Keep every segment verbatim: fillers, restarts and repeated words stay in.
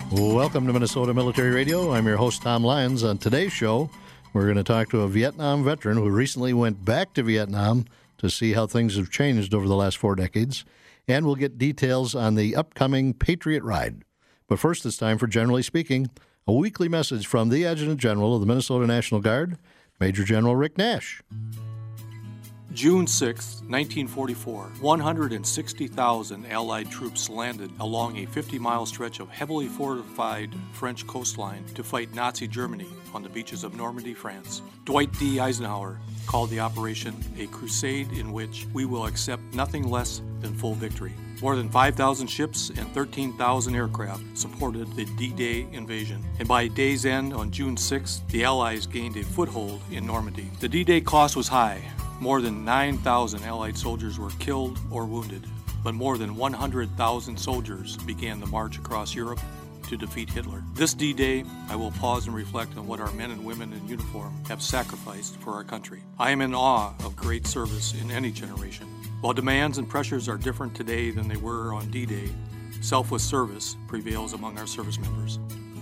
Welcome to Minnesota Military Radio. I'm your host, Tom Lyons. On today's show, we're going to talk to a Vietnam veteran who recently went back to Vietnam to see how things have changed over the last four decades. And we'll get details on the upcoming Patriot Ride. But first, it's time for Generally Speaking, a weekly message from the Adjutant General of the Minnesota National Guard, Major General Rick Nash. June sixth, nineteen forty-four, one hundred sixty thousand Allied troops landed along a fifty-mile stretch of heavily fortified French coastline to fight Nazi Germany on the beaches of Normandy, France. Dwight D. Eisenhower called the operation a crusade in which we will accept nothing less than full victory. More than five thousand ships and thirteen thousand aircraft supported the D-Day invasion. And by day's end on June sixth, the Allies gained a foothold in Normandy. The D-Day cost was high. More than nine thousand Allied soldiers were killed or wounded, but more than one hundred thousand soldiers began the march across Europe to defeat Hitler. This D-Day, I will pause and reflect on what our men and women in uniform have sacrificed for our country. I am in awe of great service in any generation. While demands and pressures are different today than they were on D-Day, selfless service prevails among our service members.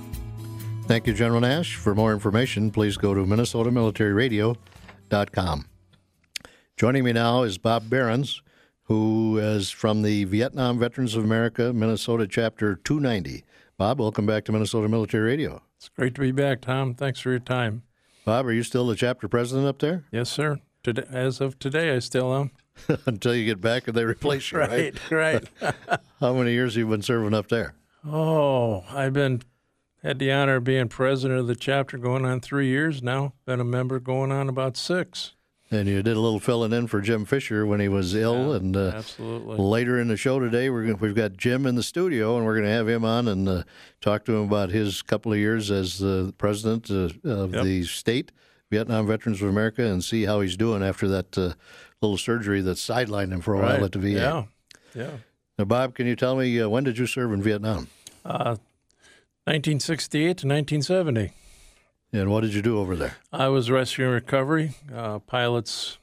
Thank you, General Nash. For more information, please go to Minnesota Military Radio dot com. Joining me now is Bob Behrens, who is from the Vietnam Veterans of America, Minnesota Chapter two ninety. Bob, welcome back to Minnesota Military Radio. It's great to be back, Tom. Thanks for your time. Bob, are you still the chapter president up there? Yes, sir. Today, as of today, I still am. Until you get back and they replace you, right? Right, right. How many years have you been serving up there? Oh, I've been had the honor of being president of the chapter going on three years now. Been a member going on about six. And you did a little filling in for Jim Fisher when he was ill. Yeah, and uh, absolutely. Later in the show today, we're gonna, we've got Jim in the studio, and we're going to have him on and uh, talk to him about his couple of years as the president uh, of Yep. the state, Vietnam Veterans of America, and see how he's doing after that uh, little surgery that sidelined him for a Right. while at the V A. Yeah, yeah. Now, Bob, can you tell me, uh, when did you serve in Vietnam? Uh, nineteen sixty-eight to nineteen seventy. And what did you do over there? I was rescue and recovery. Uh, pilots,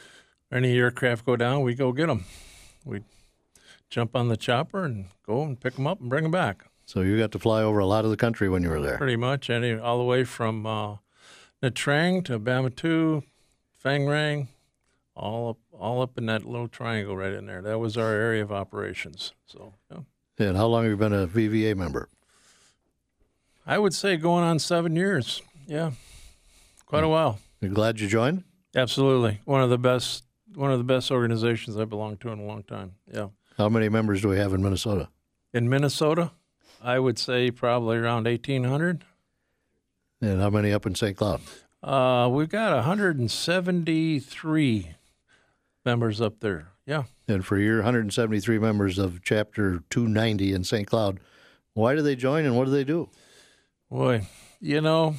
any aircraft go down, we go get them. We jump on the chopper and go and pick them up and bring them back. So you got to fly over a lot of the country when you were there. Pretty much, any all the way from uh, Nha Trang to Bama two, Phan Rang, all up, all up in that little triangle right in there. That was our area of operations. So, yeah. And how long have you been a V V A member? I would say going on seven years. Yeah, quite a while. You glad you joined? Absolutely, one of the best, one of the best organizations I belonged to in a long time. Yeah. How many members do we have in Minnesota? In Minnesota, I would say probably around eighteen hundred. And how many up in Saint Cloud? Uh, we've got one hundred seventy-three members up there. Yeah. And for your one hundred seventy-three members of Chapter two ninety in Saint Cloud, why do they join and what do they do? Boy, you know,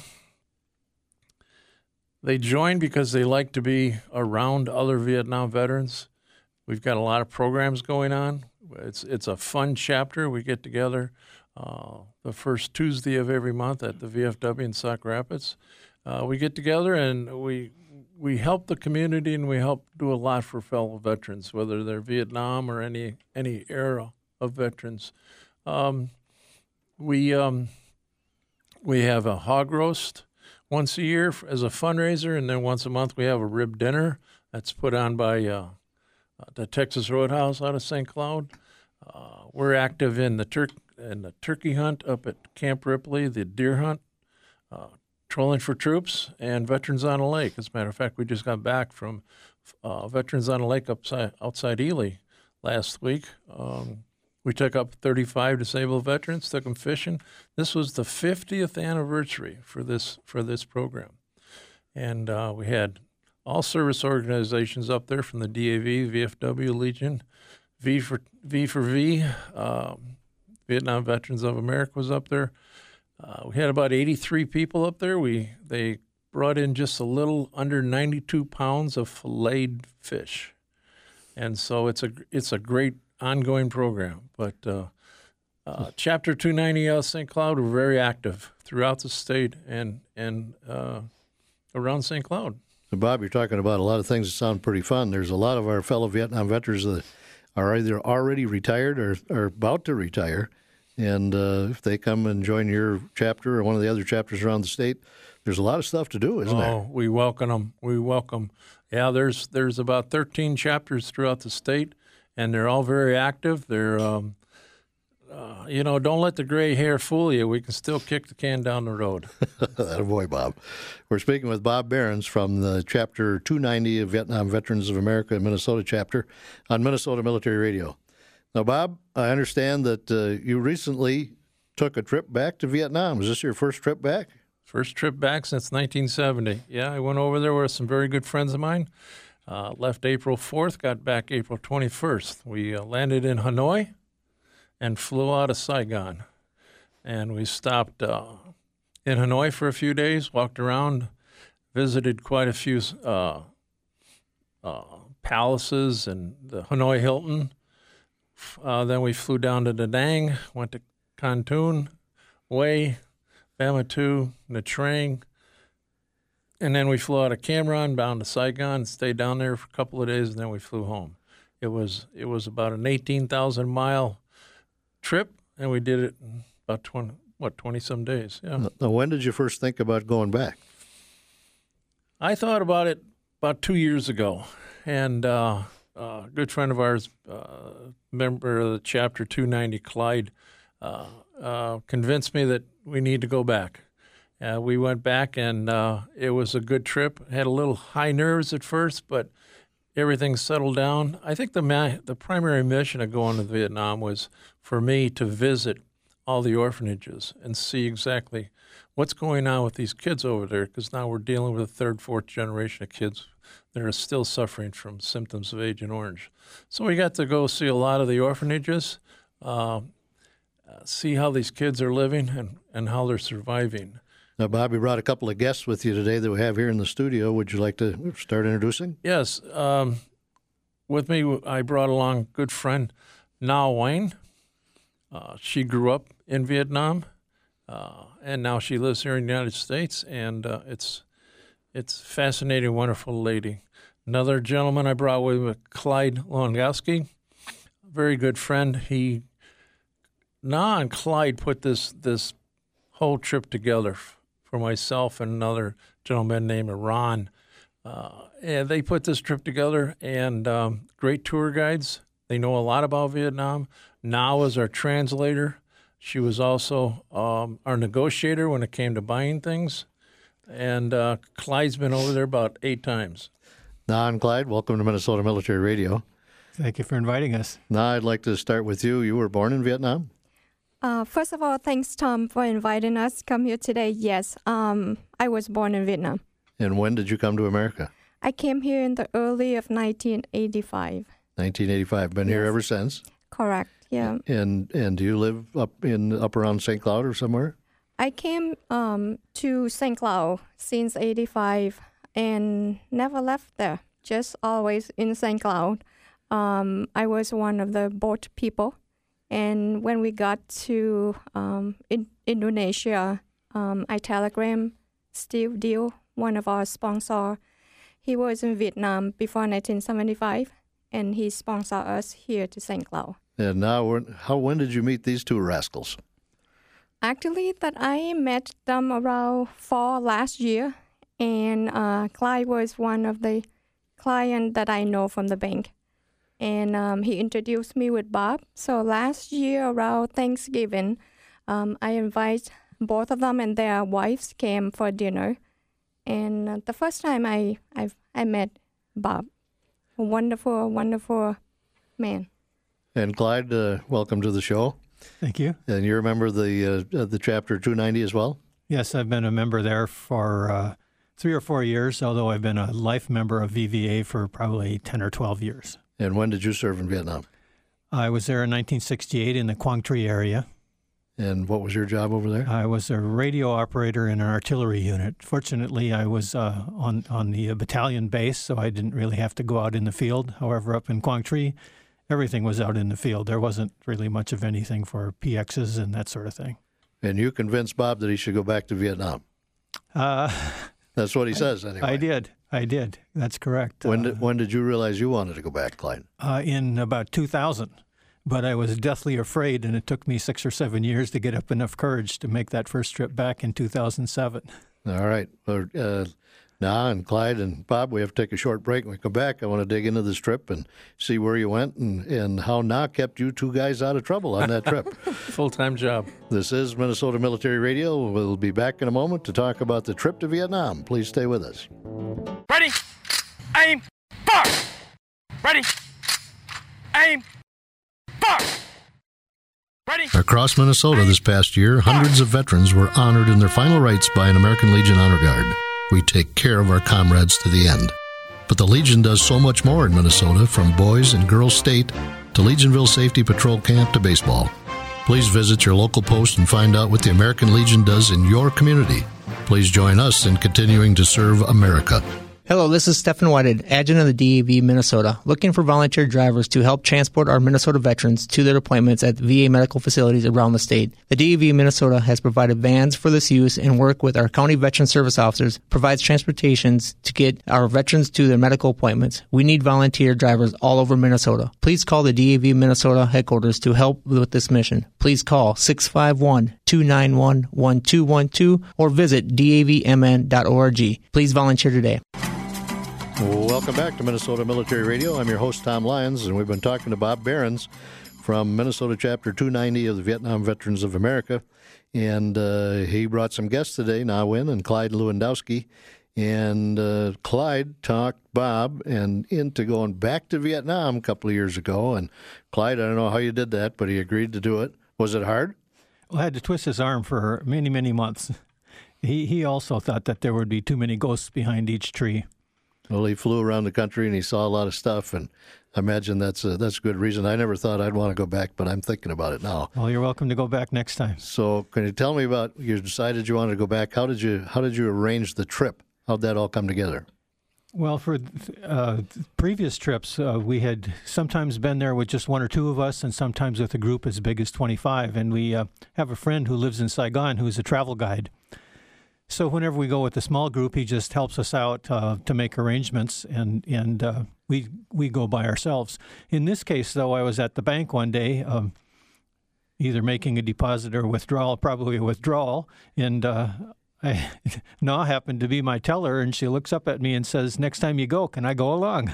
they join because they like to be around other Vietnam veterans. We've got a lot of programs going on. It's it's a fun chapter. We get together uh, the first Tuesday of every month at the V F W in Sauk Rapids. Uh, we get together and we we help the community and we help do a lot for fellow veterans, whether they're Vietnam or any any era of veterans. Um, we um, we have a hog roast once a year as a fundraiser, and then once a month we have a rib dinner that's put on by uh, the Texas Roadhouse out of Saint Cloud. Uh, we're active in the tur- in the turkey hunt up at Camp Ripley, the deer hunt, uh, trolling for troops, and Veterans on a Lake. As a matter of fact, we just got back from uh, Veterans on a Lake upside, outside Ely last week. Um, we took up thirty-five disabled veterans, took them fishing. This was the fiftieth anniversary for this for this program, and uh, we had all service organizations up there from the D A V, V F W, Legion, V for V for V, um, Vietnam Veterans of America was up there. Uh, we had about eighty-three people up there. We they brought in just a little under ninety-two pounds of filleted fish, and so it's a it's a great ongoing program. But uh, uh, Chapter two ninety out of Saint Cloud were very active throughout the state and and uh, around Saint Cloud. So Bob, you're talking about a lot of things that sound pretty fun. There's a lot of our fellow Vietnam veterans that are either already retired or are about to retire, And uh, if they come and join your chapter or one of the other chapters around the state, there's a lot of stuff to do, isn't oh, there? Oh, we welcome them. We welcome. Yeah, there's there's about thirteen chapters throughout the state, and they're all very active. They're, um, uh, you know, don't let the gray hair fool you. We can still kick the can down the road. That boy, Bob. We're speaking with Bob Behrens from the Chapter two ninety of Vietnam Veterans of America Minnesota chapter on Minnesota Military Radio. Now, Bob, I understand that uh, you recently took a trip back to Vietnam. Is this your first trip back? First trip back since nineteen seventy. Yeah, I went over there with some very good friends of mine. Uh, left April fourth, got back April twenty-first. We uh, landed in Hanoi and flew out of Saigon. And we stopped uh, in Hanoi for a few days, walked around, visited quite a few uh, uh, palaces and the Hanoi Hilton. Uh, then we flew down to Da Nang, went to Kon Tum, Hue, Vanuatu, Nha Trang, and then we flew out of Cam Ranh, bound to Saigon, stayed down there for a couple of days, and then we flew home. It was it was about an eighteen thousand mile trip, and we did it in about twenty what twenty some days. Yeah. Now, when did you first think about going back? I thought about it about two years ago, and uh, a good friend of ours, uh, member of the Chapter two ninety, Clyde, uh, uh, convinced me that we need to go back. Uh, we went back, and uh, it was a good trip. Had a little high nerves at first, but everything settled down. I think the ma- the primary mission of going to Vietnam was for me to visit all the orphanages and see exactly what's going on with these kids over there, because now we're dealing with a third, fourth generation of kids that are still suffering from symptoms of Agent Orange. So we got to go see a lot of the orphanages, uh, uh, see how these kids are living and, and how they're surviving. Now, Bob, you brought a couple of guests with you today that we have here in the studio. Would you like to start introducing? Yes. Um, with me, I brought along a good friend, Na Nguyen. Uh, she grew up in Vietnam, uh, and now she lives here in the United States, and uh, it's it's fascinating, wonderful lady. Another gentleman I brought with me, Clyde Longowski, very good friend. He, Na and Clyde put this this whole trip together for myself and another gentleman named Ron. Uh, and they put this trip together, and um, great tour guides. They know a lot about Vietnam. Na was our translator. She was also um, our negotiator when it came to buying things. And uh, Clyde's been over there about eight times. Na and Clyde, welcome to Minnesota Military Radio. Thank you for inviting us. Na, I'd like to start with you. You were born in Vietnam? Uh, first of all, thanks, Tom, for inviting us to come here today. Yes, um, I was born in Vietnam. And when did you come to America? I came here in the early of nineteen eighty-five. nineteen eighty-five. Been Yes. here ever since? Correct, yeah. And and do you live up in up around Saint Cloud or somewhere? I came um, to Saint Cloud since eighty-five and never left there, just always in Saint Cloud. Um, I was one of the boat people. And when we got to um, in Indonesia, um, I telegram Steve Deal, one of our sponsors. He was in Vietnam before nineteen seventy-five, and he sponsored us here to Saint Cloud. And now, when- how when did you meet these two rascals? Actually, that I met them around fall last year, and uh, Clyde was one of the clients that I know from the bank. And um, he introduced me with Bob. So last year around Thanksgiving, um, I invited both of them and their wives came for dinner. And uh, the first time I, I I met Bob, a wonderful, wonderful man. And Clyde, uh, welcome to the show. Thank you. And you're a member of the uh, the Chapter two ninety as well? Yes, I've been a member there for uh, three or four years, although I've been a life member of V V A for probably ten or twelve years. And when did you serve in Vietnam? I was there in nineteen sixty-eight in the Quang Tri area. And what was your job over there? I was a radio operator in an artillery unit. Fortunately, I was uh, on, on the battalion base, so I didn't really have to go out in the field. However, up in Quang Tri, everything was out in the field. There wasn't really much of anything for P Xs and that sort of thing. And you convinced Bob that he should go back to Vietnam. Uh, That's what he says, anyway. I did. I did. That's correct. When Uh, did, when did you realize you wanted to go back, Clyde? Uh, in about two thousand. but I was deathly afraid, and it took me six or seven years to get up enough courage to make that first trip back in two thousand seven. All right. Well, uh, now, and Clyde and Bob, we have to take a short break. When we come back, I want to dig into this trip and see where you went and, and how Na kept you two guys out of trouble on that trip. Full-time job. This is Minnesota Military Radio. We'll be back in a moment to talk about the trip to Vietnam. Please stay with us. Ready, aim, fire! Ready, aim, fire! Ready. Across Minnesota this past year, hundreds of veterans were honored in their final rites by an American Legion Honor Guard. We take care of our comrades to the end. But the Legion does so much more in Minnesota, from Boys and Girls State to Legionville Safety Patrol Camp to baseball. Please visit your local post and find out what the American Legion does in your community. Please join us in continuing to serve America. Hello, this is Stephen Whited, adjutant of the D A V Minnesota, looking for volunteer drivers to help transport our Minnesota veterans to their appointments at V A medical facilities around the state. The D A V Minnesota has provided vans for this use and work with our county veteran service officers, provides transportations to get our veterans to their medical appointments. We need volunteer drivers all over Minnesota. Please call the D A V Minnesota headquarters to help with this mission. Please call six five one, two nine one, one two one two or visit D A V M N dot org. Please volunteer today. Welcome back to Minnesota Military Radio. I'm your host, Tom Lyons, and we've been talking to Bob Behrens from Minnesota Chapter two ninety of the Vietnam Veterans of America. And uh, he brought some guests today, Na Nguyen and Clyde Lewandowski. And uh, Clyde talked Bob and into going back to Vietnam a couple of years ago. And Clyde, I don't know how you did that, but he agreed to do it. Was it hard? Well, I had to twist his arm for many, many months. He, he also thought that there would be too many ghosts behind each tree. Well, he flew around the country and he saw a lot of stuff, and I imagine that's a, that's a good reason. I never thought I'd want to go back, but I'm thinking about it now. Well, you're welcome to go back next time. So, can you tell me about, you decided you wanted to go back. How did you how did you arrange the trip? How'd that all come together? Well, for uh, previous trips, uh, we had sometimes been there with just one or two of us, and sometimes with a group as big as twenty-five. And we uh, have a friend who lives in Saigon who's a travel guide. So whenever we go with a small group, he just helps us out uh, to make arrangements, and and uh, we we go by ourselves. In this case, though, I was at the bank one day, um, either making a deposit or withdrawal, probably a withdrawal, and uh, I, Na happened to be my teller, and she looks up at me and says, "Next time you go, can I go along?"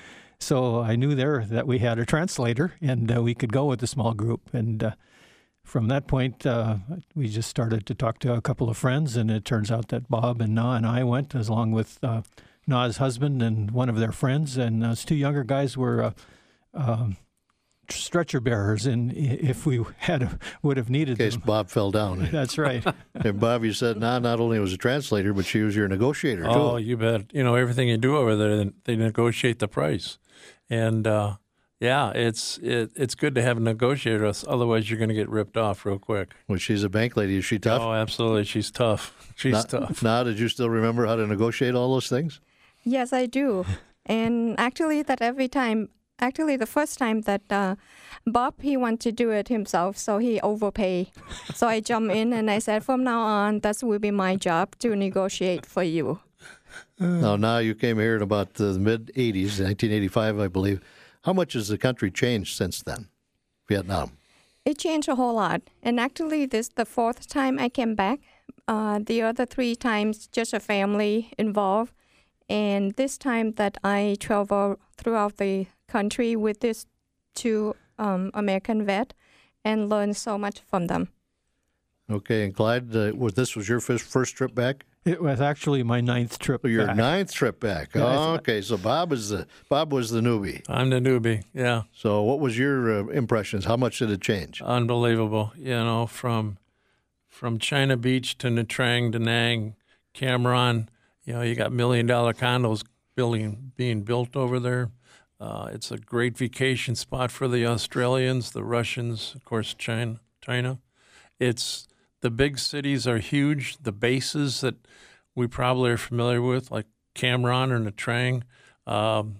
So I knew there that we had a translator, and uh, we could go with the small group, and uh, from that point, uh, we just started to talk to a couple of friends, and it turns out that Bob and Na and I went, as along with uh, Na's husband and one of their friends, and those two younger guys were uh, uh, stretcher bearers, and if we had would have needed In case them. Bob fell down. That's right. And Bob, you said Na not only was a translator, but she was your negotiator, too. Oh, you bet. You know, everything you do over there, they negotiate the price. And, uh, yeah, it's it, it's good to have a negotiator. Otherwise, you're going to get ripped off real quick. Well, she's a bank lady. Is she tough? Oh, absolutely. She's tough. She's Na, tough. Na, did you still remember how to negotiate all those things? Yes, I do. And actually, that every time, actually, the first time that uh, Bob, he wanted to do it himself, so he overpay. So I jump in and I said, from now on, that will be my job to negotiate for you. Now, now you came here in about the mid eighties, nineteen eighty-five, I believe. How much has the country changed since then, Vietnam? It changed a whole lot. And actually, this is the fourth time I came back. Uh, the other three times, just a family involved. And this time that I travel throughout the country with these two um, American vet and learn so much from them. Okay, and Clyde, uh, was this was your first, first trip back? It was actually my ninth trip Oh, your back. ninth trip back. Yeah, Oh, okay, so Bob is the Bob was the newbie. I'm the newbie, yeah. So what was your uh, impressions? How much did it change? Unbelievable. You know, from from China Beach to Nha Trang, Da Nang, Cam Ranh, you know, you got million-dollar condos building, being built over there. Uh, it's a great vacation spot for the Australians, the Russians, of course, China. China. It's the big cities are huge. The bases that we probably are familiar with, like Cam Ranh or Nha Trang, um,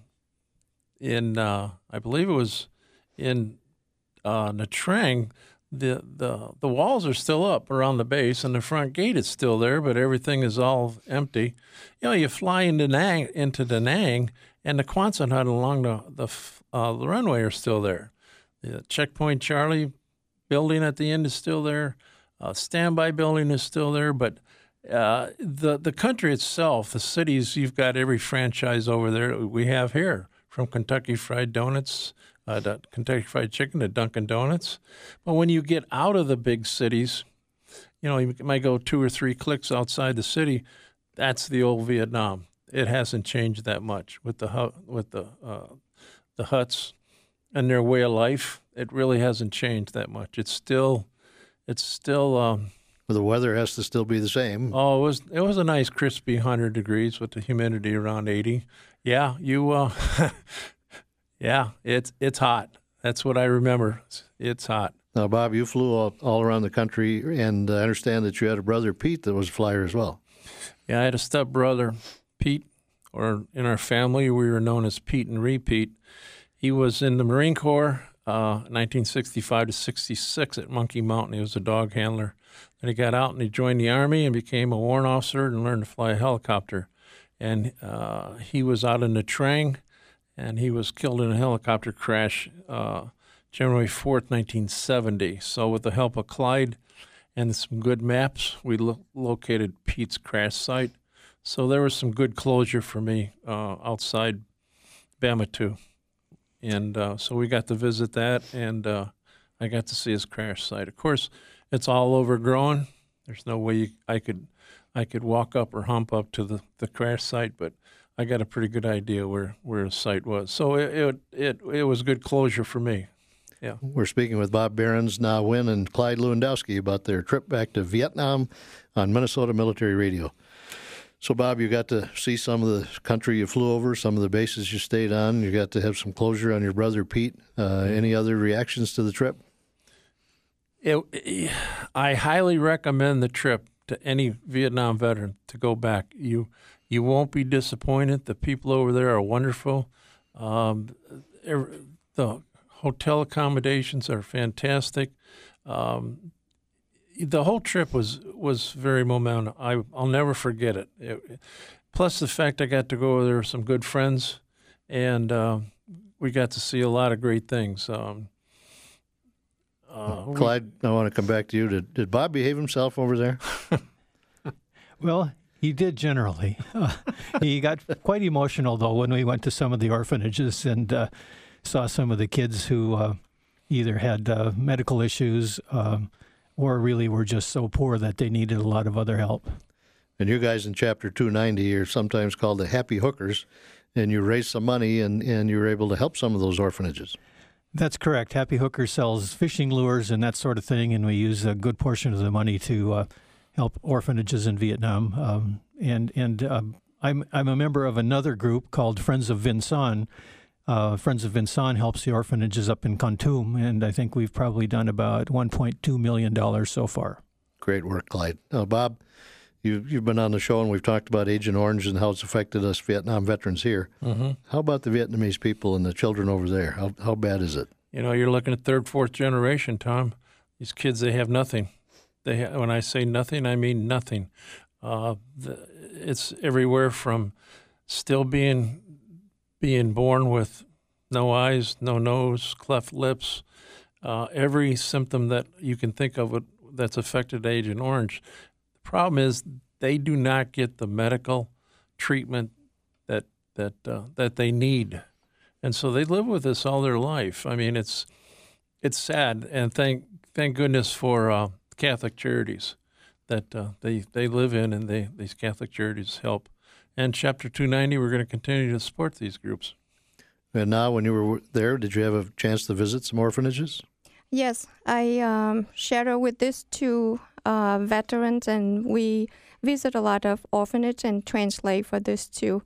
in uh, I believe it was in uh, Nha Trang, the, the the walls are still up around the base, and the front gate is still there, but everything is all empty. You know, you fly into Da Nang, into Da Nang, and the Quonset hut along the the, uh, the runway are still there. The Checkpoint Charlie building at the end is still there. Uh, standby building is still there, but uh, the the country itself, the cities, you've got every franchise over there we have here, from Kentucky Fried Donuts, uh, to Kentucky Fried Chicken to Dunkin' Donuts. But when you get out of the big cities, you know, you might go two or three clicks outside the city. That's the old Vietnam. It hasn't changed that much with the hu- with the uh, the huts and their way of life. It really hasn't changed that much. It's still, it's still. Um, Well, the weather has to still be the same. oh, it was it was a nice crispy hundred degrees with the humidity around eighty. Yeah, you. Uh, yeah, it's it's hot. That's what I remember. It's, it's hot. Now, Bob, you flew all, all around the country, and I understand that you had a brother, Pete, that was a flyer as well. Yeah, I had a stepbrother, Pete, or in our family we were known as Pete and Repeat. He was in the Marine Corps, uh, nineteen sixty-five to sixty-six at Monkey Mountain. He was a dog handler. Then he got out and he joined the Army and became a warrant officer and learned to fly a helicopter. And uh, he was out in the Trang, and he was killed in a helicopter crash uh, January fourth, nineteen seventy. So with the help of Clyde and some good maps, we lo- located Pete's crash site. So there was some good closure for me uh, outside Bama two. And uh, so we got to visit that, and uh, I got to see his crash site. Of course, it's all overgrown. There's no way you, I could I could walk up or hump up to the, the crash site, but I got a pretty good idea where, where the site was. So it, it it it was good closure for me. Yeah. We're speaking with Bob Behrens, Na Nguyen, and Clyde Lewandowski about their trip back to Vietnam on Minnesota Military Radio. So, Bob, you got to see some of the country you flew over, some of the bases you stayed on. You got to have some closure on your brother, Pete. Uh, any other reactions to the trip? It, I highly recommend the trip to any Vietnam veteran to go back. You you won't be disappointed. The people over there are wonderful. Um, the hotel accommodations are fantastic. Um, the whole trip was was very momentum. I, I'll never forget it. it. Plus the fact I got to go over there with some good friends, and uh, we got to see a lot of great things. Um, Uh, Clyde, I want to come back to you. Did, did Bob behave himself over there? Well, he did generally. Uh, he got quite emotional, though, when we went to some of the orphanages and uh, saw some of the kids who uh, either had uh, medical issues um, or really were just so poor that they needed a lot of other help. And you guys in Chapter two ninety are sometimes called the Happy Hookers, and you raised some money, and, and you were able to help some of those orphanages. That's correct. Happy Hooker sells fishing lures and that sort of thing, and we use a good portion of the money to uh, help orphanages in Vietnam. Um, and and um, I'm I'm a member of another group called Friends of Vinh Son. Uh, Friends of Vinh Son helps the orphanages up in Kon Tum, and I think we've probably done about one point two million dollars so far. Great work, Clyde. Now, Bob, you, you've been on the show, and we've talked about Agent Orange and how it's affected us Vietnam veterans here. Mm-hmm. How about the Vietnamese people and the children over there? How how bad is it? You know, you're looking at third, fourth generation, Tom. These kids, they have nothing. They ha- when I say nothing, I mean nothing. Uh, the, it's everywhere from still being being born with no eyes, no nose, cleft lips, uh, every symptom that you can think of that's affected Agent Orange. The problem is they do not get the medical treatment that that uh, that they need. And so they live with this all their life. I mean, it's it's sad, and thank thank goodness for uh, Catholic Charities that uh, they they live in, and they these Catholic Charities help. And Chapter two ninety, we're going to continue to support these groups. And now, when you were there, did you have a chance to visit some orphanages? Yes, I um, shadow with these two uh, veterans, and we visit a lot of orphanages and translate for these two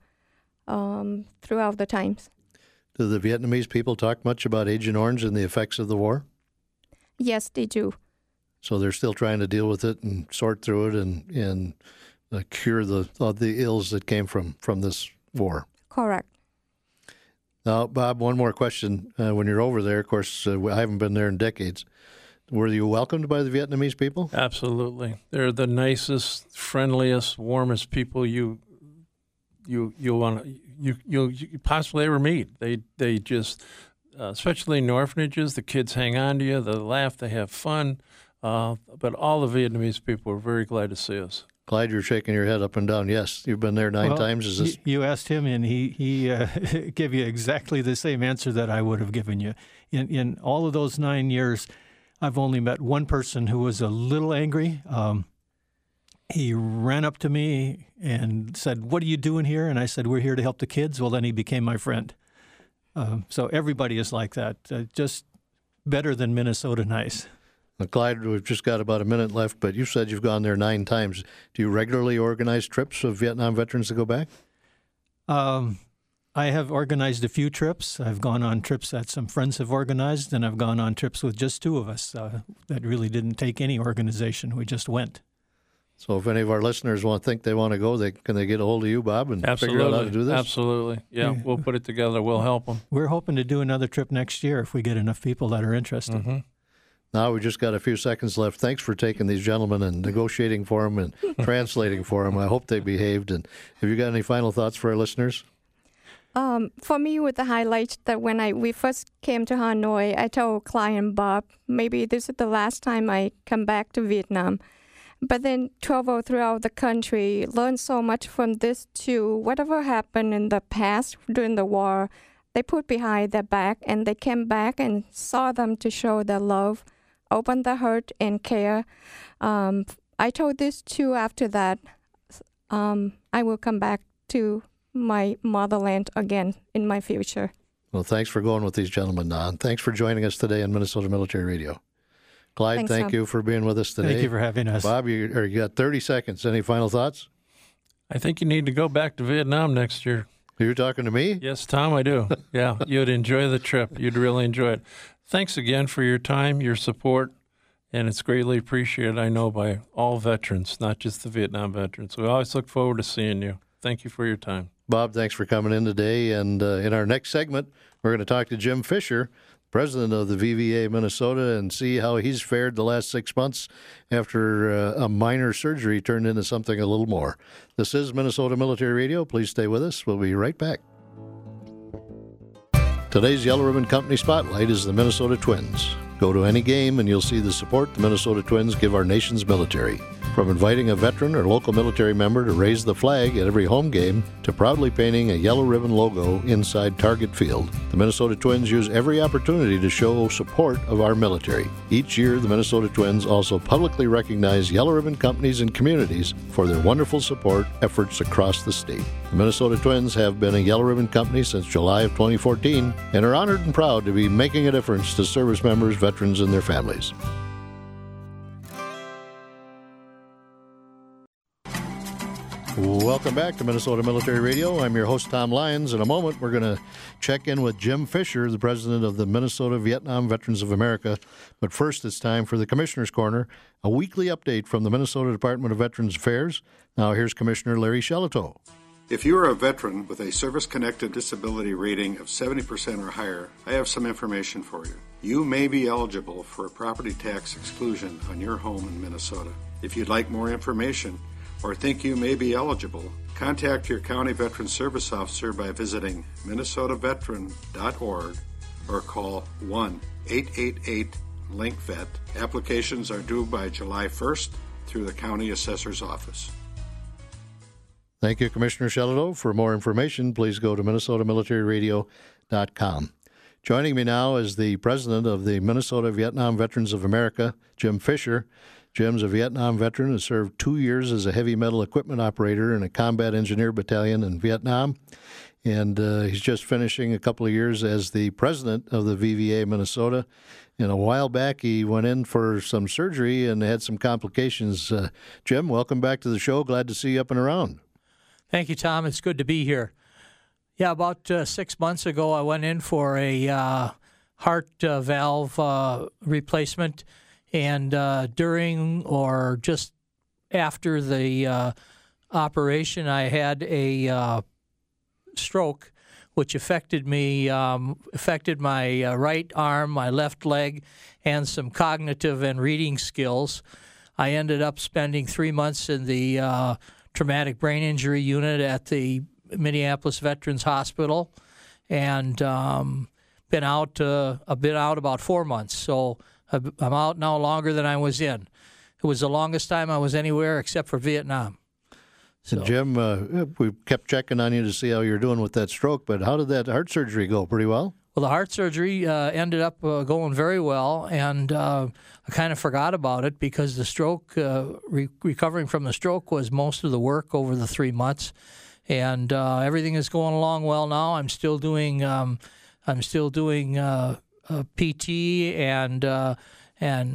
um, throughout the times. Do the Vietnamese people talk much about Agent Orange and the effects of the war? Yes, they do. So they're still trying to deal with it and sort through it and and uh, cure the uh, the ills that came from, from this war. Correct. Now, Bob, one more question. Uh, when you're over there, of course, uh, I haven't been there in decades. Were you welcomed by the Vietnamese people? Absolutely. They're the nicest, friendliest, warmest people you you you want you you you possibly ever meet. They they just uh, especially in the orphanages, the kids hang on to you, they laugh, they have fun. Uh, but all the Vietnamese people are very glad to see us. Clyde, you're shaking your head up and down. Yes, you've been there nine well, times. Is this? You asked him, and he he uh, gave you exactly the same answer that I would have given you. In in all of those nine years, I've only met one person who was a little angry. Um, he ran up to me and said, "What are you doing here?" And I said, "We're here to help the kids." Well, then he became my friend. Um, so everybody is like that. Uh, just better than Minnesota nice. Now, Clyde, we've just got about a minute left, but you said you've gone there nine times. Do you regularly organize trips of Vietnam veterans to go back? Um, I have organized a few trips. I've gone on trips that some friends have organized, and I've gone on trips with just two of us uh, that really didn't take any organization. We just went. So if any of our listeners want think they want to go, they can they get a hold of you, Bob, and Absolutely. figure out how to do this? Absolutely. Yeah, we'll put it together. We'll help them. We're hoping to do another trip next year if we get enough people that are interested. Mm-hmm. Now we just got a few seconds left. Thanks for taking these gentlemen and negotiating for them and translating for them. I hope they behaved. And have you got any final thoughts for our listeners? Um, for me, with the highlight that when I we first came to Hanoi, I told client Bob, maybe this is the last time I come back to Vietnam. But then travel throughout the country, learn so much from this too. Whatever happened in the past during the war, they put behind their back and they came back and saw them to show their love, open their heart and care. Um, I told this too after that, um, I will come back to my motherland again in my future. Well, thanks for going with these gentlemen, Don. Thanks for joining us today on Minnesota Military Radio. Clyde, Thanks, thank Tom. you for being with us today. Thank you for having us. Bob, you, or you got thirty seconds. Any final thoughts? I think you need to go back to Vietnam next year. You're talking to me? Yes, Tom, I do. Yeah, you'd enjoy the trip. You'd really enjoy it. Thanks again for your time, your support, and it's greatly appreciated, I know, by all veterans, not just the Vietnam veterans. We always look forward to seeing you. Thank you for your time. Bob, thanks for coming in today. And uh, in our next segment, we're going to talk to Jim Fisher, president of the V V A Minnesota, and see how he's fared the last six months after uh, a minor surgery turned into something a little more. This is Minnesota Military Radio. Please stay with us. We'll be right back. Today's Yellow Ribbon Company Spotlight is the Minnesota Twins. Go to any game and you'll see the support the Minnesota Twins give our nation's military. From inviting a veteran or local military member to raise the flag at every home game to proudly painting a yellow ribbon logo inside Target Field, the Minnesota Twins use every opportunity to show support of our military. Each year, the Minnesota Twins also publicly recognize yellow ribbon companies and communities for their wonderful support efforts across the state. The Minnesota Twins have been a yellow ribbon company since July of twenty fourteen and are honored and proud to be making a difference to service members, veterans, and their families. Welcome back to Minnesota Military Radio. I'm your host, Tom Lyons. In a moment, we're going to check in with Jim Fisher, the president of the Minnesota Vietnam Veterans of America. But first, it's time for the Commissioner's Corner, a weekly update from the Minnesota Department of Veterans Affairs. Now, here's Commissioner Larry Shelito. If you are a veteran with a service-connected disability rating of seventy percent or higher, I have some information for you. You may be eligible for a property tax exclusion on your home in Minnesota. If you'd like more information, or think you may be eligible, contact your county veteran service officer by visiting minnesota veteran dot org or call one eight eight eight link vet. Applications are due by July first through the county assessor's office. Thank you, Commissioner Shelito. For more information, please go to minnesota military radio dot com. Joining me now is the president of the Minnesota Vietnam Veterans of America, Jim Fisher. Jim's a Vietnam veteran, has served two years as a heavy metal equipment operator in a combat engineer battalion in Vietnam, and uh, he's just finishing a couple of years as the president of the V V A Minnesota. And a while back, he went in for some surgery and had some complications. Uh, Jim, welcome back to the show. Glad to see you up and around. Thank you, Tom. It's good to be here. Yeah, about uh, six months ago, I went in for a uh, heart uh, valve uh, replacement. And uh, during or just after the uh, operation, I had a uh, stroke, which affected me, um, affected my uh, right arm, my left leg, and some cognitive and reading skills. I ended up spending three months in the uh, traumatic brain injury unit at the Minneapolis Veterans Hospital, and um, been out. Uh, I've been out about four months, so I've, I'm out now longer than I was in. It was the longest time I was anywhere except for Vietnam. So, and Jim, uh, we kept checking on you to see how you're doing with that stroke, but how did that heart surgery go? Pretty well? Well, the heart surgery uh, ended up uh, going very well, and uh, I kind of forgot about it because the stroke, uh, re- recovering from the stroke was most of the work over the three months, and uh, everything is going along well now. I'm still doing, um, I'm still doing uh, uh, P T and uh, and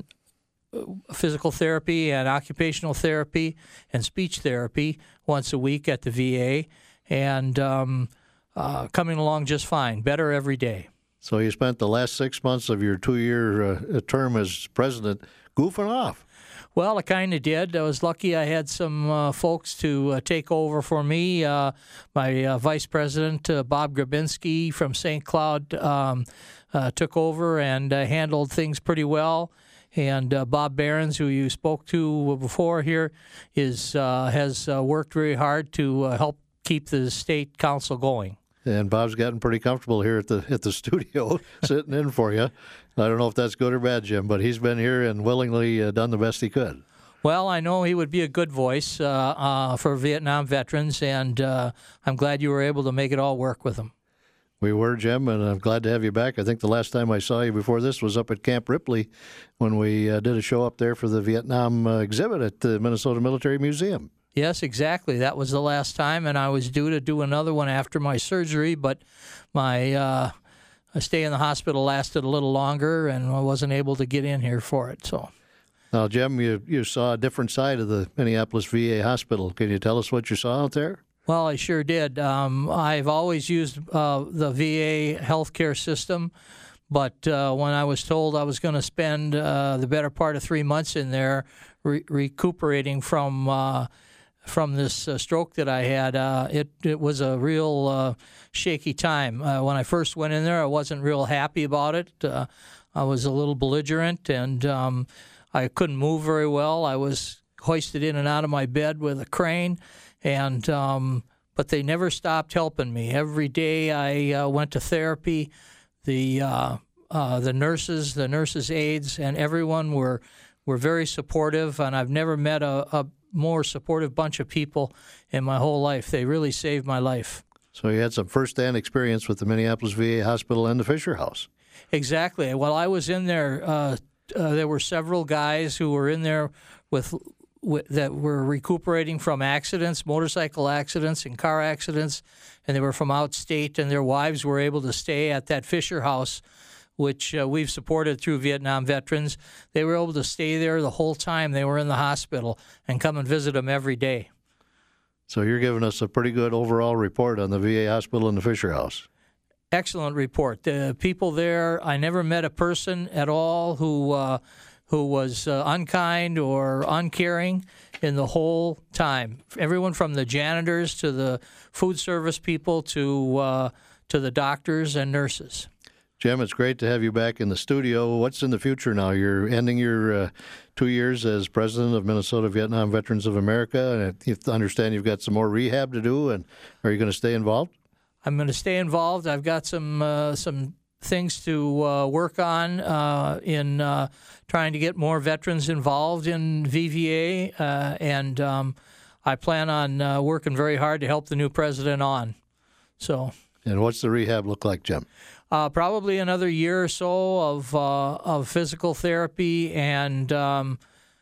physical therapy and occupational therapy and speech therapy once a week at the V A, and um, uh, coming along just fine, better every day. So you spent the last six months of your two-year uh, term as president goofing off. Well, I kind of did. I was lucky I had some uh, folks to uh, take over for me. Uh, my uh, vice president, uh, Bob Grabinski from Saint Cloud, um, uh, took over and uh, handled things pretty well. And uh, Bob Behrens, who you spoke to before here, is uh, has uh, worked very hard to uh, help keep the state council going. And Bob's gotten pretty comfortable here at the at the studio, sitting in for you. I don't know if that's good or bad, Jim, but he's been here and willingly uh, done the best he could. Well, I know he would be a good voice uh, uh, for Vietnam veterans, and uh, I'm glad you were able to make it all work with him. We were, Jim, and I'm glad to have you back. I think the last time I saw you before this was up at Camp Ripley when we uh, did a show up there for the Vietnam uh, exhibit at the Minnesota Military Museum. Yes, exactly. That was the last time, and I was due to do another one after my surgery, but my uh, stay in the hospital lasted a little longer, and I wasn't able to get in here for it. So, now, Jim, you, you saw a different side of the Minneapolis V A hospital. Can you tell us what you saw out there? Well, I sure did. Um, I've always used uh, the V A healthcare system, but uh, when I was told I was going to spend uh, the better part of three months in there re- recuperating from uh, from this uh, stroke that I had, uh, it it was a real uh, shaky time. Uh, when I first went in there, I wasn't real happy about it. Uh, I was a little belligerent, and um, I couldn't move very well. I was hoisted in and out of my bed with a crane. And um, but they never stopped helping me. Every day I uh, went to therapy. The uh, uh, the nurses, the nurses' aides, and everyone were were very supportive. And I've never met a, a more supportive bunch of people in my whole life. They really saved my life. So you had some first-hand experience with the Minneapolis V A hospital and the Fisher House. Exactly. While I was in there, uh, uh, there were several guys who were in there with. that were recuperating from accidents, motorcycle accidents and car accidents, and they were from out state, and their wives were able to stay at that Fisher House, which uh, we've supported through Vietnam veterans. They were able to stay there the whole time they were in the hospital and come and visit them every day. So you're giving us a pretty good overall report on the V A hospital and the Fisher House. Excellent report. The people there, I never met a person at all who uh, who was uh, unkind or uncaring in the whole time. Everyone from the janitors to the food service people to uh, to the doctors and nurses. Jim, it's great to have you back in the studio. What's in the future now? You're ending your uh, two years as president of Minnesota Vietnam Veterans of America, and you understand you've got some more rehab to do, and are you going to stay involved? I'm going to stay involved. I've got some uh, some things to uh, work on uh, in uh, trying to get more veterans involved in V V A, uh, and um, I plan on uh, working very hard to help the new president on. So. And what's the rehab look like, Jim? Uh, probably another year or so of uh, of physical therapy and um,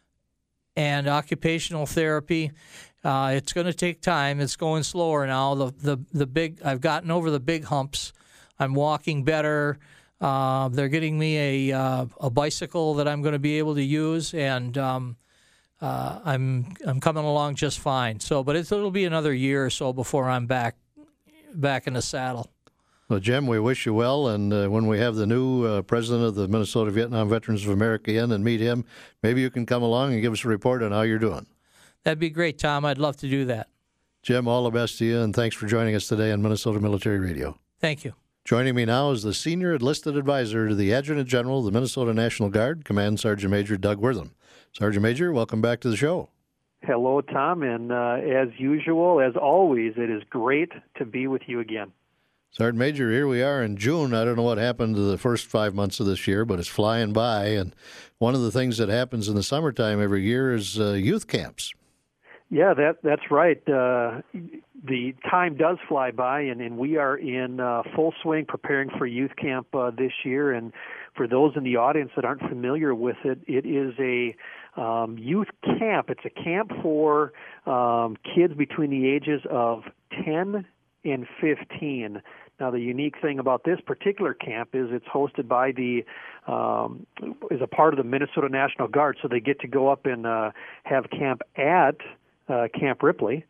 and occupational therapy. Uh, it's going to take time. It's going slower now. The the the big I've gotten over the big humps. I'm walking better. Uh, they're getting me a uh, a bicycle that I'm going to be able to use, and um, uh, I'm I'm coming along just fine. So, but it's, it'll be another year or so before I'm back back in the saddle. Well, Jim, we wish you well, and uh, when we have the new uh, president of the Minnesota Vietnam Veterans of America in and meet him, maybe you can come along and give us a report on how you're doing. That'd be great, Tom. I'd love to do that. Jim, all the best to you, and thanks for joining us today on Minnesota Military Radio. Thank you. Joining me now is the Senior Enlisted Advisor to the Adjutant General of the Minnesota National Guard, Command Sergeant Major Doug Wortham. Sergeant Major, welcome back to the show. Hello, Tom, and uh, as usual, as always, it is great to be with you again. Sergeant Major, here we are in June. I don't know what happened to the first five months of this year, but it's flying by. And one of the things that happens in the summertime every year is uh, youth camps. Yeah, that that's right. Uh, the time does fly by, and, and we are in uh, full swing preparing for youth camp uh, this year. And for those in the audience that aren't familiar with it, it is a um, youth camp. It's a camp for um, kids between the ages of ten and fifteen. Now, the unique thing about this particular camp is it's hosted by the, um, is a part of the Minnesota National Guard, so they get to go up and uh, have camp at uh, Camp Ripley,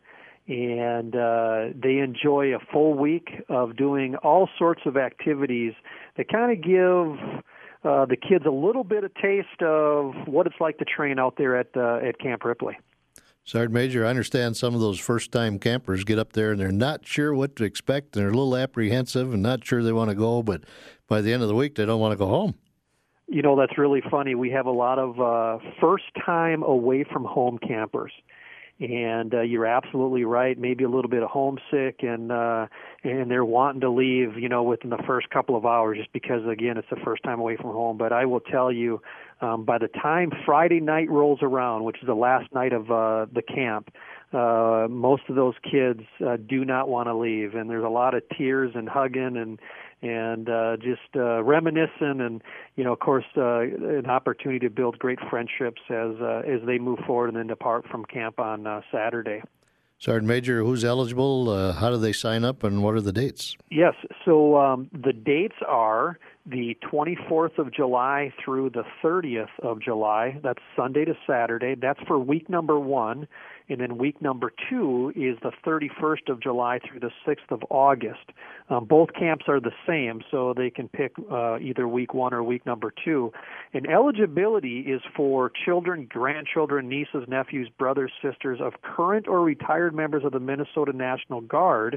and uh, they enjoy a full week of doing all sorts of activities that kind of give uh, the kids a little bit of taste of what it's like to train out there at uh, at Camp Ripley. Sergeant Major, I understand some of those first-time campers get up there and they're not sure what to expect, and they're a little apprehensive and not sure they want to go, but by the end of the week, they don't want to go home. You know, that's really funny. We have a lot of uh, first-time away-from-home campers, and uh, you're absolutely right, maybe a little bit of homesick, and uh, and they're wanting to leave, you know, within the first couple of hours just because, again, it's the first time away from home. But I will tell you, Um, by the time Friday night rolls around, which is the last night of uh, the camp, uh, most of those kids uh, do not want to leave, and there's a lot of tears and hugging and and uh, just uh, reminiscing, and you know, of course, uh, an opportunity to build great friendships as uh, as they move forward and then depart from camp on uh, Saturday. Sergeant Major, who's eligible? Uh, how do they sign up, and what are the dates? Yes, so um, the dates are the twenty-fourth of July through the thirtieth of July. That's Sunday to Saturday. That's for week number one. And then week number two is the thirty-first of July through the sixth of August. Um, both camps are the same, so they can pick uh, either week one or week number two. And eligibility is for children, grandchildren, nieces, nephews, brothers, sisters of current or retired members of the Minnesota National Guard.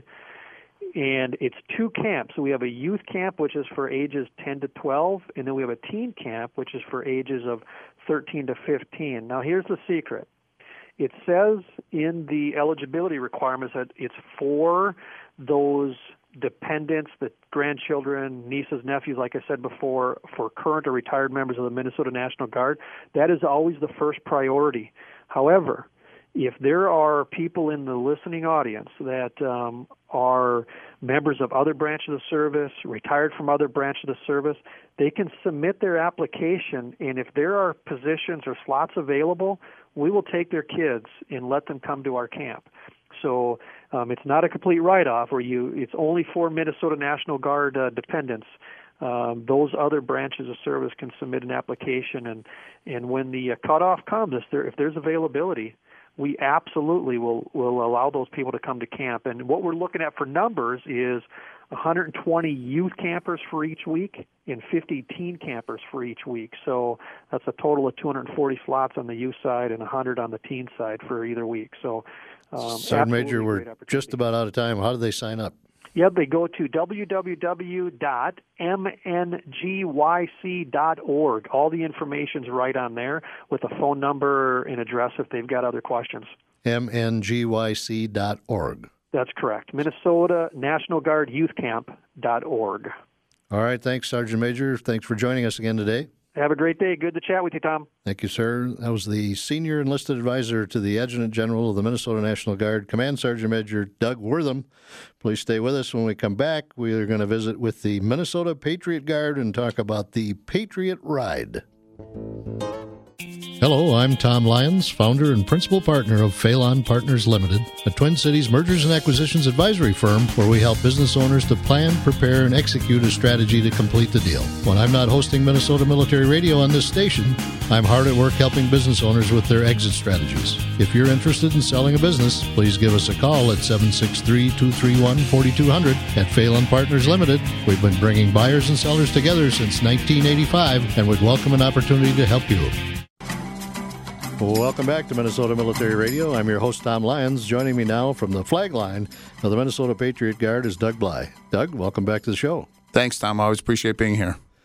And it's two camps. So we have a youth camp, which is for ages ten to twelve, and then we have a teen camp, which is for ages of thirteen to fifteen. Now, here's the secret. It says in the eligibility requirements that it's for those dependents, the grandchildren, nieces, nephews, like I said before, for current or retired members of the Minnesota National Guard. That is always the first priority. However, if there are people in the listening audience that um, are members of other branches of the service, retired from other branches of the service, they can submit their application, and if there are positions or slots available, we will take their kids and let them come to our camp. So um, it's not a complete write-off, or you. It's only for Minnesota National Guard uh, dependents. Um, those other branches of service can submit an application, and, and when the uh, cutoff comes, if, there, if there's availability, we absolutely will, will allow those people to come to camp. And what we're looking at for numbers is one hundred twenty youth campers for each week and fifty teen campers for each week. So that's a total of two hundred forty slots on the youth side and one hundred on the teen side for either week. So, um, Sergeant Major, we're just about out of time. How do they sign up? Yep, they go to w w w dot m n g y c dot org. All the information's right on there with a phone number and address if they've got other questions. m n g y c dot org. That's correct. Minnesota National Guard Youth Camp dot org. All right. Thanks, Sergeant Major. Thanks for joining us again today. Have a great day. Good to chat with you, Tom. Thank you, sir. That was the Senior Enlisted Advisor to the Adjutant General of the Minnesota National Guard, Command Sergeant Major Doug Wortham. Please stay with us. When we come back, we are going to visit with the Minnesota Patriot Guard and talk about the Patriot Ride. Hello, I'm Tom Lyons, founder and principal partner of Phelan Partners Limited, a Twin Cities mergers and acquisitions advisory firm where we help business owners to plan, prepare, and execute a strategy to complete the deal. When I'm not hosting Minnesota Military Radio on this station, I'm hard at work helping business owners with their exit strategies. If you're interested in selling a business, please give us a call at seven six three, two three one, four two zero zero. At Phelan Partners Limited, we've been bringing buyers and sellers together since nineteen eighty-five and would welcome an opportunity to help you. Welcome back to Minnesota Military Radio. I'm your host, Tom Lyons. Joining me now from the flag line of the Minnesota Patriot Guard is Doug Bly. Doug, welcome back to the show. Thanks, Tom. I always appreciate being here.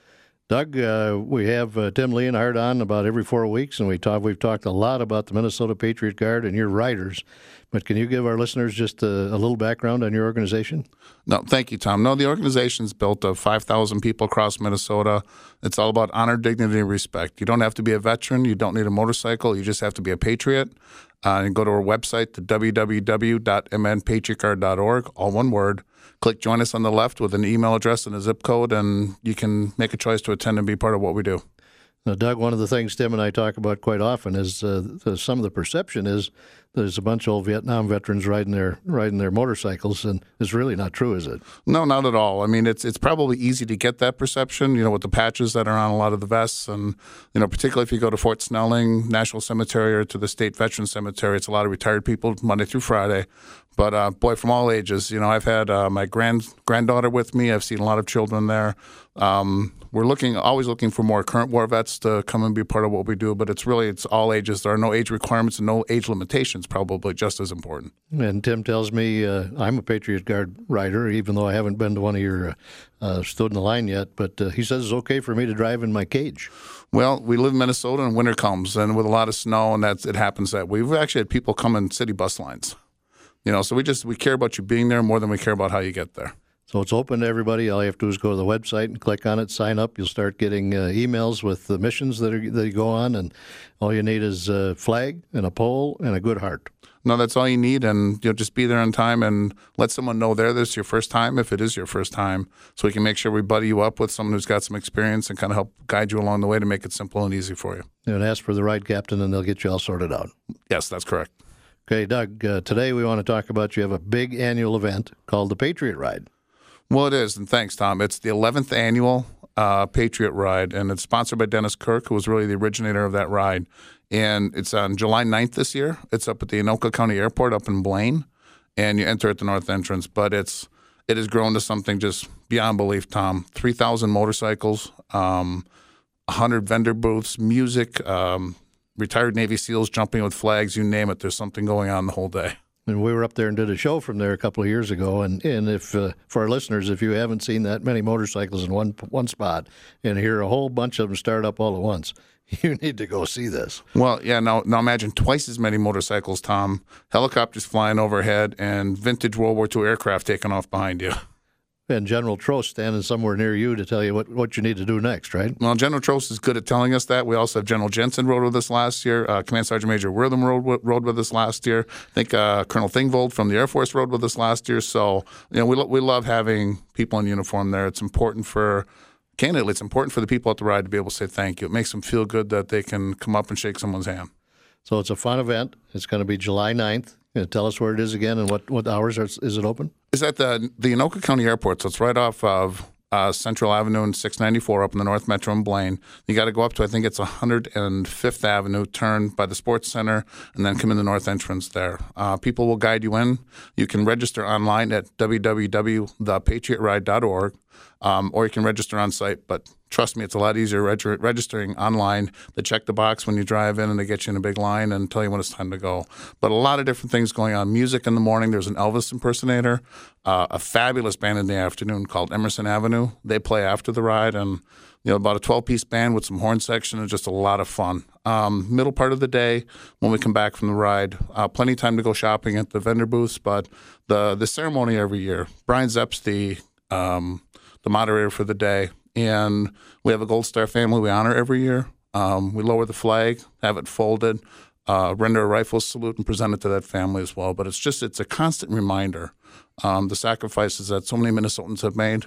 Doug, uh, we have uh, Tim Leonhardt on about every four weeks, and we talk, we've talked a lot about the Minnesota Patriot Guard and your riders. But can you give our listeners just a, a little background on your organization? No, thank you, Tom. No, the organization's built of five thousand people across Minnesota. It's all about honor, dignity, and respect. You don't have to be a veteran. You don't need a motorcycle. You just have to be a patriot. Uh, and go to our website, to w w w dot m n patriot guard dot org, all one word. Click Join Us on the left with an email address and a zip code, and you can make a choice to attend and be part of what we do. Now, Doug, one of the things Tim and I talk about quite often is uh, the, some of the perception is there's a bunch of old Vietnam veterans riding their riding their motorcycles, and it's really not true, is it? No, not at all. I mean, it's it's probably easy to get that perception, you know, with the patches that are on a lot of the vests, and you know, particularly if you go to Fort Snelling National Cemetery or to the State Veterans Cemetery, it's a lot of retired people Monday through Friday. But uh, boy, from all ages, you know, I've had uh, my grand granddaughter with me. I've seen a lot of children there. Um, we're looking, always looking for more current war vets to come and be part of what we do. But it's really, it's all ages. There are no age requirements and no age limitations. Probably just as important. And Tim tells me uh, I'm a Patriot Guard rider, even though I haven't been to one of your uh, uh, stood in the line yet. But uh, he says it's okay for me to drive in my cage. Well, we live in Minnesota, and winter comes, and with a lot of snow, and that's it happens that way. We've actually had people come in city bus lines. You know, so we just we care about you being there more than we care about how you get there. So it's open to everybody. All you have to do is go to the website and click on it, sign up. You'll start getting uh, emails with the missions that, are, that you go on, and all you need is a flag and a pole and a good heart. No, that's all you need, and you'll just be there on time and let someone know there this is your first time, if it is your first time, so we can make sure we buddy you up with someone who's got some experience and kind of help guide you along the way to make it simple and easy for you. And ask for the ride captain, and they'll get you all sorted out. Yes, that's correct. Okay, Doug, uh, today we want to talk about you have a big annual event called the Patriot Ride. Well, it is, and thanks, Tom. It's the eleventh annual uh, Patriot Ride, and it's sponsored by Dennis Kirk, who was really the originator of that ride. And it's on July ninth this year. It's up at the Anoka County Airport up in Blaine, and you enter at the north entrance. But it's it has grown to something just beyond belief, Tom. three thousand motorcycles, um, one hundred vendor booths, music, um, retired Navy SEALs jumping with flags, you name it. There's something going on the whole day. And we were up there and did a show from there a couple of years ago. And, and if uh, for our listeners, if you haven't seen that many motorcycles in one one spot and hear a whole bunch of them start up all at once, you need to go see this. Well, yeah, now, now imagine twice as many motorcycles, Tom, helicopters flying overhead, and vintage World War Two aircraft taking off behind you. And General Trost standing somewhere near you to tell you what, what you need to do next, right? Well, General Trost is good at telling us that. We also have General Jensen rode with us last year. Uh, Command Sergeant Major Wortham rode, rode with us last year. I think uh, Colonel Thingvold from the Air Force rode with us last year. So, you know, we, lo- we love having people in uniform there. It's important for, candidly, it's important for the people at the ride to be able to say thank you. It makes them feel good that they can come up and shake someone's hand. So it's a fun event. It's going to be July ninth. You know, tell us where it is again and what, what hours are, is it open? It's at the the Anoka County Airport, so it's right off of uh, Central Avenue and six ninety-four up in the North Metro in Blaine. You got to go up to, I think it's one hundred fifth Avenue, turn by the Sports Center, and then come in the north entrance there. Uh, people will guide you in. You can register online at w w w dot the patriot ride dot org, um, or you can register on site, but trust me, it's a lot easier reg- registering online. They check the box when you drive in, and they get you in a big line and tell you when it's time to go. But a lot of different things going on. Music in the morning. There's an Elvis impersonator, uh, a fabulous band in the afternoon called Emerson Avenue. They play after the ride, and you know about a twelve-piece band with some horn section, and just a lot of fun. Um, middle part of the day when we come back from the ride, uh, plenty of time to go shopping at the vendor booths. But the the ceremony every year, Brian Zepp's the um, the moderator for the day. And we have a Gold Star family we honor every year. Um, we lower the flag, have it folded, uh, render a rifle salute, and present it to that family as well. But it's just, it's a constant reminder, um, the sacrifices that so many Minnesotans have made,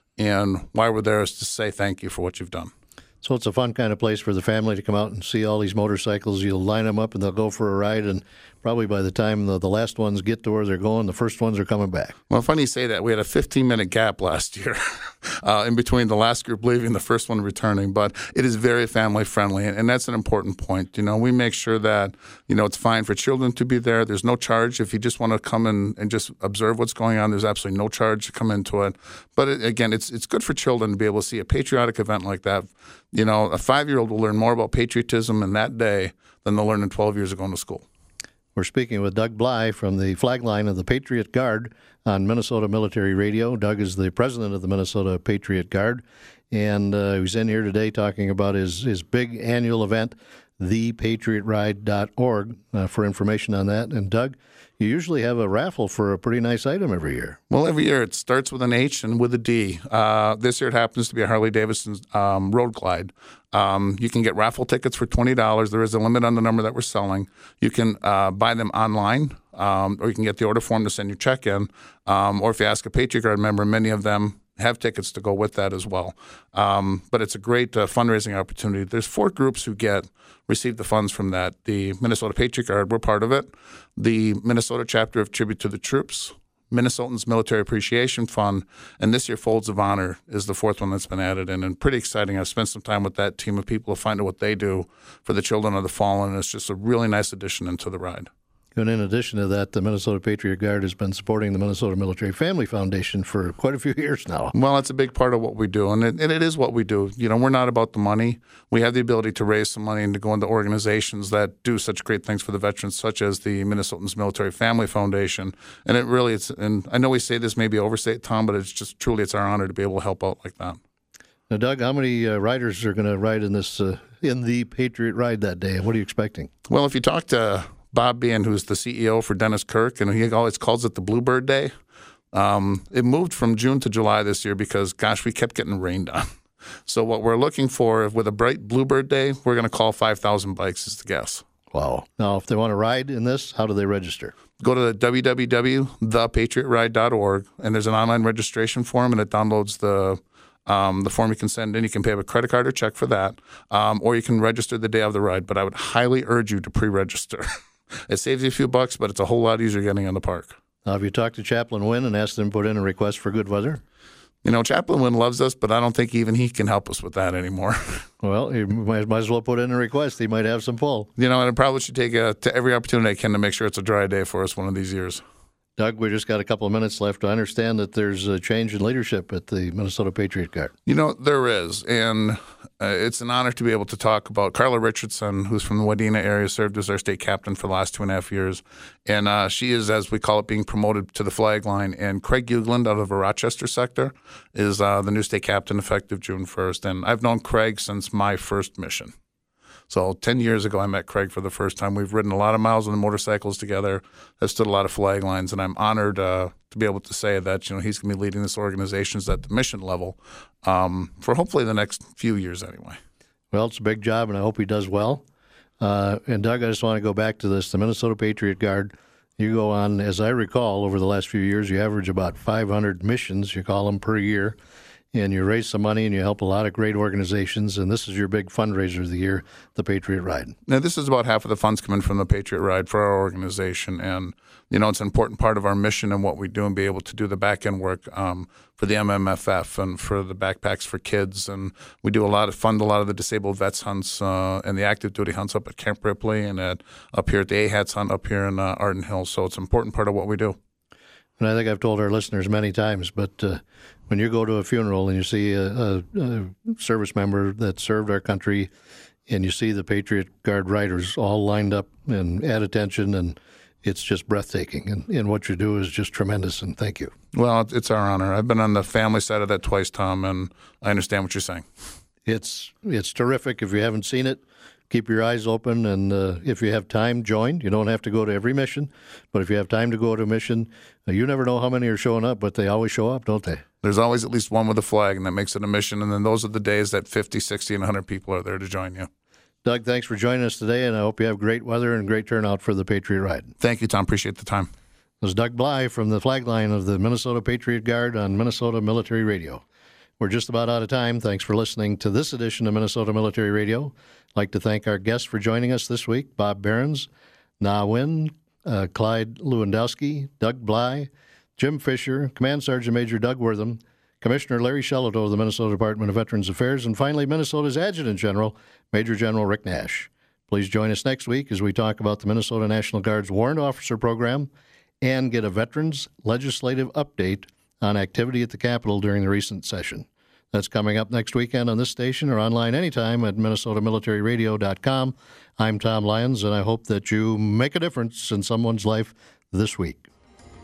and why we're there is to say thank you for what you've done. So it's a fun kind of place for the family to come out and see all these motorcycles. You'll line them up and they'll go for a ride, and probably by the time the, the last ones get to where they're going, the first ones are coming back. Well, funny you say that. We had a fifteen-minute gap last year uh, in between the last group leaving and the first one returning, but it is very family-friendly, and, and that's an important point. You know, we make sure that, you know, it's fine for children to be there. There's no charge. If you just want to come in and just observe what's going on, there's absolutely no charge to come into it. But, it, again, it's it's good for children to be able to see a patriotic event like that. You know, a five-year-old will learn more about patriotism in that day than they'll learn in twelve years of going to school. We're speaking with Doug Bly from the flag line of the Patriot Guard on Minnesota Military Radio. Doug is the president of the Minnesota Patriot Guard. and uh, he's in here today talking about his, his big annual event, the patriot ride dot org, uh, for information on that. And Doug, you usually have a raffle for a pretty nice item every year. Well, every year it starts with an H and with a D. Uh, this year it happens to be a Harley-Davidson um, Road Glide. Um, you can get raffle tickets for twenty dollars. There is a limit on the number that we're selling. You can uh, buy them online, um, or you can get the order form to send your check in. Um, or if you ask a Patriot Guard member, many of them have tickets to go with that as well. Um, but it's a great uh, fundraising opportunity. There's four groups who get receive the funds from that. The Minnesota Patriot Guard, we're part of it. The Minnesota chapter of Tribute to the Troops, Minnesotans Military Appreciation Fund, and this year Folds of Honor is the fourth one that's been added in, and pretty exciting. I've spent some time with that team of people to find out what they do for the children of the fallen, and it's just a really nice addition into the ride. And in addition to that, the Minnesota Patriot Guard has been supporting the Minnesota Military Family Foundation for quite a few years now. Well, it's a big part of what we do, and it, and it is what we do. You know, we're not about the money. We have the ability to raise some money and to go into organizations that do such great things for the veterans, such as the Minnesotans Military Family Foundation. And it really, it's, and I know we say this maybe overstate, Tom, but it's just truly, it's our honor to be able to help out like that. Now, Doug, how many uh, riders are going to ride in this uh, in the Patriot Ride that day? What are you expecting? Well, if you talk to Bob Bean, who's the C E O for Dennis Kirk, and he always calls it the Bluebird Day. Um, it moved from June to July this year because, gosh, we kept getting rained on. So what we're looking for with a bright Bluebird Day, we're going to call five thousand bikes is the guess. Wow. Now, if they want to ride in this, how do they register? Go to w w w dot the patriot ride dot org, and there's an online registration form, and it downloads the Um, the form you can send in. You can pay with a credit card or check for that, um, or you can register the day of the ride. But I would highly urge you to pre-register. It saves you a few bucks, but it's a whole lot easier getting in the park. Now, have you talked to Chaplain Wynn and asked them to put in a request for good weather? You know, Chaplain Wynn loves us, but I don't think even he can help us with that anymore. Well, he might, might as well put in a request. He might have some pull. You know, and I probably should take a, to every opportunity I can to make sure it's a dry day for us one of these years. Doug, we just got a couple of minutes left. I understand that there's a change in leadership at the Minnesota Patriot Guard. You know, there is, and uh, it's an honor to be able to talk about Carla Richardson, who's from the Wadena area, served as our state captain for the last two and a half years. And uh, she is, as we call it, being promoted to the flag line. And Craig Ugland out of the Rochester sector is uh, the new state captain effective June first. And I've known Craig since my first mission. So ten years ago, I met Craig for the first time. We've ridden a lot of miles on the motorcycles together. I've stood a lot of flag lines, and I'm honored uh, to be able to say that, you know, he's going to be leading this organization at the mission level um, for hopefully the next few years anyway. Well, it's a big job, and I hope he does well. Uh, and, Doug, I just want to go back to this. The Minnesota Patriot Guard, you go on, as I recall, over the last few years, you average about five hundred missions, you call them, per year. And you raise some money and you help a lot of great organizations. And this is your big fundraiser of the year, the Patriot Ride. Now, this is about half of the funds coming from the Patriot Ride for our organization. And, you know, it's an important part of our mission and what we do and be able to do the back-end work um, for the M M F F and for the backpacks for kids. And we do a lot of fund a lot of the disabled vets hunts uh, and the active duty hunts up at Camp Ripley and at, up here at the A HATS hunt up here in uh, Arden Hills. So it's an important part of what we do. And I think I've told our listeners many times, but uh, when you go to a funeral and you see a, a, a service member that served our country and you see the Patriot Guard riders all lined up and at attention, and it's just breathtaking. And, and what you do is just tremendous, and thank you. Well, it's our honor. I've been on the family side of that twice, Tom, and I understand what you're saying. It's, it's terrific. If you haven't seen it, keep your eyes open, and uh, if you have time, join. You don't have to go to every mission, but if you have time to go to a mission, uh, you never know how many are showing up, but they always show up, don't they? There's always at least one with a flag, and that makes it a mission, and then those are the days that fifty, sixty, and one hundred people are there to join you. Doug, thanks for joining us today, and I hope you have great weather and great turnout for the Patriot Ride. Thank you, Tom. Appreciate the time. This is Doug Bly from the flag line of the Minnesota Patriot Guard on Minnesota Military Radio. We're just about out of time. Thanks for listening to this edition of Minnesota Military Radio. I'd like to thank our guests for joining us this week, Bob Behrens, Na Wynn, uh, Clyde Lewandowski, Doug Bly, Jim Fisher, Command Sergeant Major Doug Wortham, Commissioner Larry Shellito of the Minnesota Department of Veterans Affairs, and finally, Minnesota's Adjutant General, Major General Rick Nash. Please join us next week as we talk about the Minnesota National Guard's Warrant Officer Program and get a Veterans Legislative Update on activity at the Capitol during the recent session. That's coming up next weekend on this station or online anytime at minnesota military radio dot com. I'm Tom Lyons, and I hope that you make a difference in someone's life this week.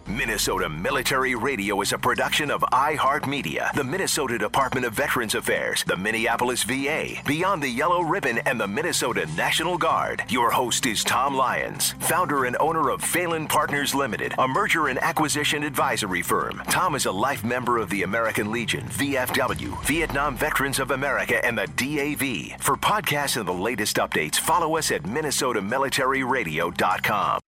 Minnesota Military Radio is a production of iHeartMedia, the Minnesota Department of Veterans Affairs, the Minneapolis V A, Beyond the Yellow Ribbon, and the Minnesota National Guard. Your host is Tom Lyons, founder and owner of Phelan Partners Limited, a merger and acquisition advisory firm. Tom is a life member of the American Legion, V F W, Vietnam Veterans of America, and the D A V. For podcasts and the latest updates, follow us at minnesota military radio dot com.